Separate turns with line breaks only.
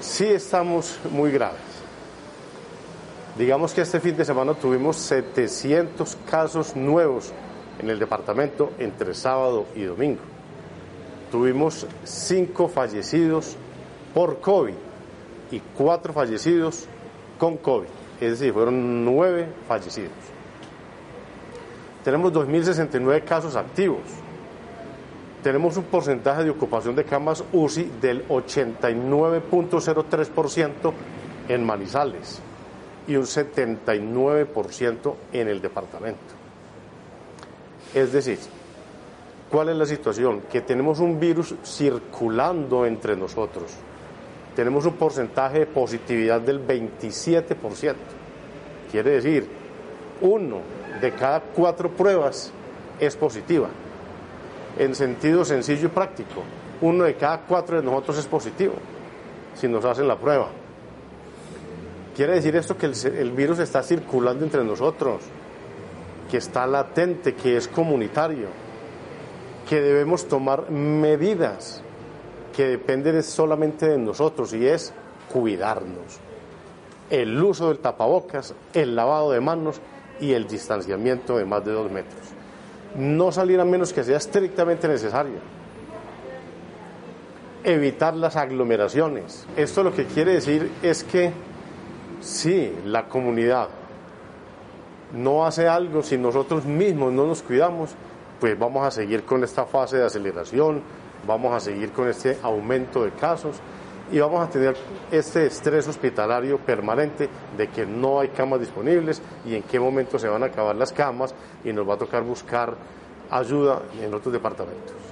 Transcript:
Sí estamos muy graves. Digamos que este fin de semana tuvimos 700 casos nuevos en el departamento entre sábado y domingo. Tuvimos 5 fallecidos por COVID y 4 fallecidos con COVID. Es decir, fueron 9 fallecidos. Tenemos 2.069 casos activos. Tenemos un porcentaje de ocupación de camas UCI del 89.03% en Manizales y un 79% en el departamento. Es decir, ¿cuál es la situación? Que tenemos un virus circulando entre nosotros. Tenemos un porcentaje de positividad del 27%. Quiere decir, 1 de cada 4 pruebas es positiva. En sentido sencillo y práctico, 1 de cada 4 de nosotros es positivo si nos hacen la prueba. Quiere decir esto que el virus está circulando entre nosotros, que está latente, que es comunitario, que debemos tomar medidas que dependen solamente de nosotros, y es cuidarnos. El uso del tapabocas, el lavado de manos y el distanciamiento de más de 2 metros. No salir a menos que sea estrictamente necesario. Evitar las aglomeraciones. Esto lo que quiere decir es que si la comunidad no hace algo, si nosotros mismos no nos cuidamos, pues vamos a seguir con esta fase de aceleración, vamos a seguir con este aumento de casos y vamos a tener este estrés hospitalario permanente de que no hay camas disponibles y en qué momento se van a acabar las camas y nos va a tocar buscar ayuda en otros departamentos.